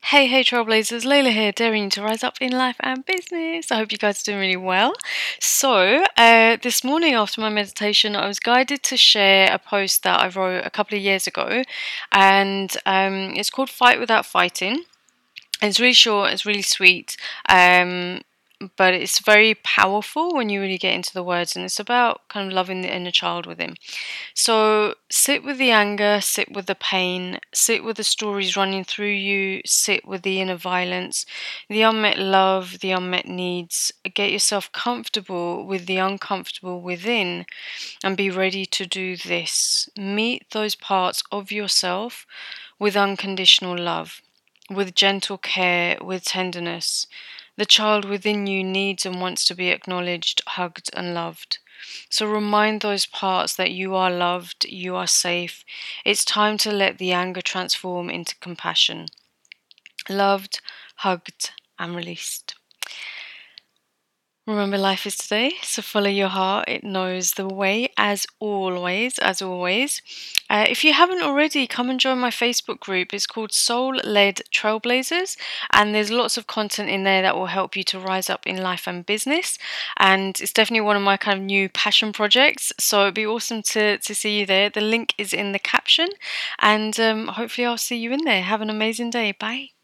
Hey, Trailblazers, Layla here, daring you to rise up in life and business. I hope you guys are doing really well. This morning after my meditation, I was guided to share a post that I wrote a couple of years ago, and it's called Fight Without Fighting. It's really short, it's really sweet, but it's very powerful when you really get into the words, and it's about kind of loving the inner child within. So sit with the anger, sit with the pain, sit with the stories running through you, sit with the inner violence, the unmet love, the unmet needs. Get yourself comfortable with the uncomfortable within and be ready to do this. Meet those parts of yourself with unconditional love, with gentle care, with tenderness. The child within you needs and wants to be acknowledged, hugged, and loved. So remind those parts that you are loved, you are safe. It's time to let the anger transform into compassion. Loved, hugged, and released. Remember, life is today, so follow your heart. It knows the way, as always, as always. If you haven't already, come and join my Facebook group. It's called Soul Led Trailblazers, and there's lots of content in there that will help you to rise up in life and business. And it's definitely one of my kind of new passion projects, so it'd be awesome to see you there. The link is in the caption, and hopefully I'll see you in there. Have an amazing day. Bye.